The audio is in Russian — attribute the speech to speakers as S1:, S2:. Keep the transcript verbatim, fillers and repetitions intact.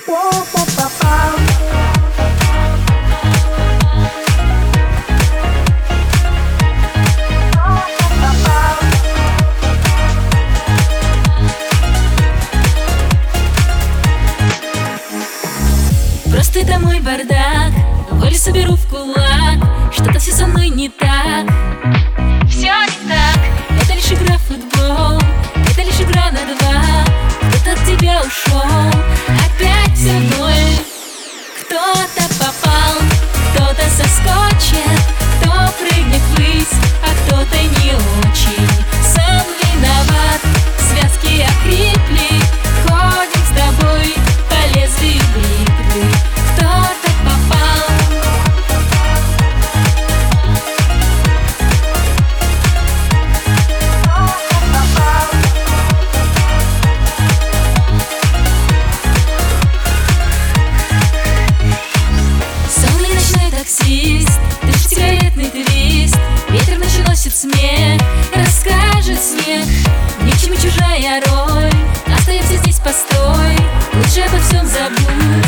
S1: Просто это мой бардак, волю соберу в кулак. Что-то все со мной не так. Все не так. Это лишь игра в футбол, это лишь игра на два. Кто-то от тебя ушел, опять все боль. Кто-то попал, кто-то соскочит, кто прыгнет ввысь, а кто-то не очень. Сам виноват, связки окрепли, ходим с тобой по лезвию бритвы. Кто-то попал. Сонный ночной таксист, дышит сигаретный твист, ветер ночью носит смех, расскажет снег. Ни к чему чужая роль, остаемся здесь, постой, лучше обо всем забудь.